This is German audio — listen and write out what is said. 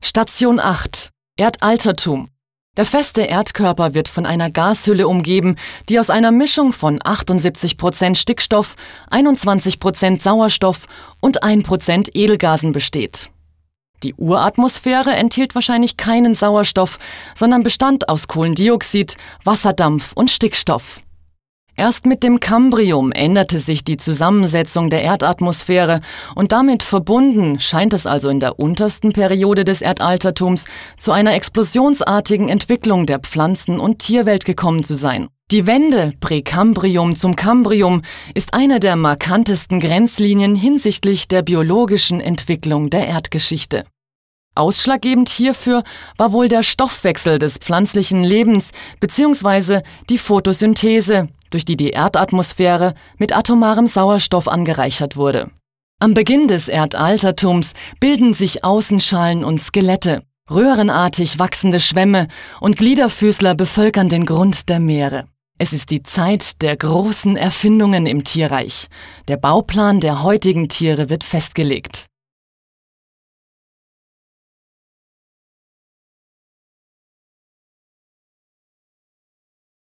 Station 8. Erdaltertum. Der feste Erdkörper wird von einer Gashülle umgeben, die aus einer Mischung von 78% Stickstoff, 21% Sauerstoff und 1% Edelgasen besteht. Die Uratmosphäre enthielt wahrscheinlich keinen Sauerstoff, sondern bestand aus Kohlendioxid, Wasserdampf und Stickstoff. Erst mit dem Kambrium änderte sich die Zusammensetzung der Erdatmosphäre und damit verbunden scheint es also in der untersten Periode des Erdaltertums zu einer explosionsartigen Entwicklung der Pflanzen- und Tierwelt gekommen zu sein. Die Wende Präkambrium zum Kambrium ist eine der markantesten Grenzlinien hinsichtlich der biologischen Entwicklung der Erdgeschichte. Ausschlaggebend hierfür war wohl der Stoffwechsel des pflanzlichen Lebens bzw. die Photosynthese, durch die die Erdatmosphäre mit atomarem Sauerstoff angereichert wurde. Am Beginn des Erdaltertums bilden sich Außenschalen und Skelette, röhrenartig wachsende Schwämme und Gliederfüßler bevölkern den Grund der Meere. Es ist die Zeit der großen Erfindungen im Tierreich. Der Bauplan der heutigen Tiere wird festgelegt.